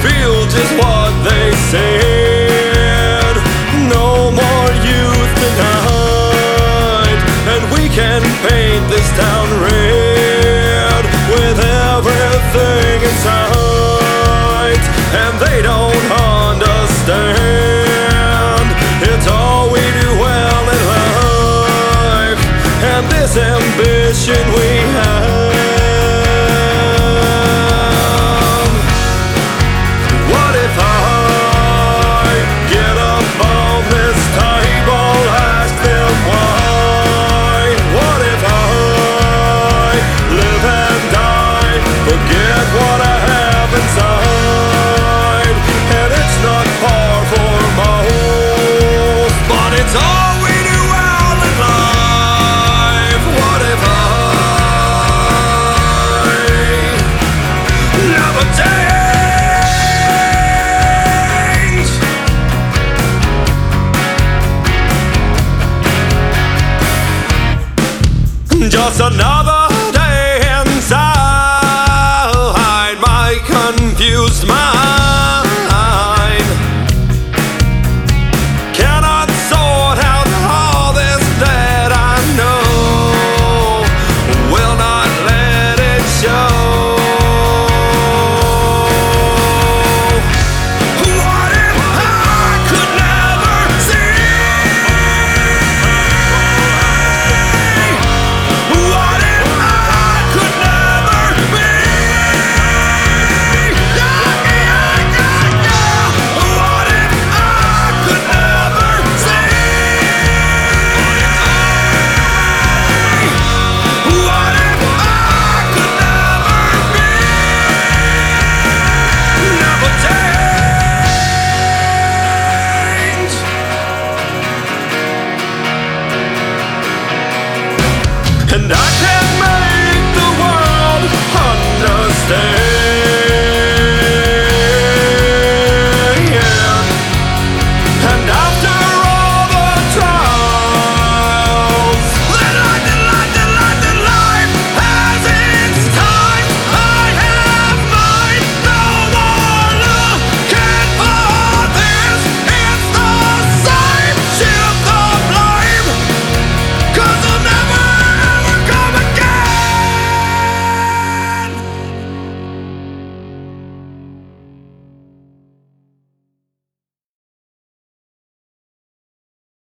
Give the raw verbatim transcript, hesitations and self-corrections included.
feel just what they said. No more youth tonight, and we can paint this town red with everything in sight. And they don't understand, it's all we do well in life, and this ambition we have. What if I get up on this table, ask them why? What if I live and die, forget what I have inside? And it's not far for most, but it's all we do well in life. What if I never change? Just another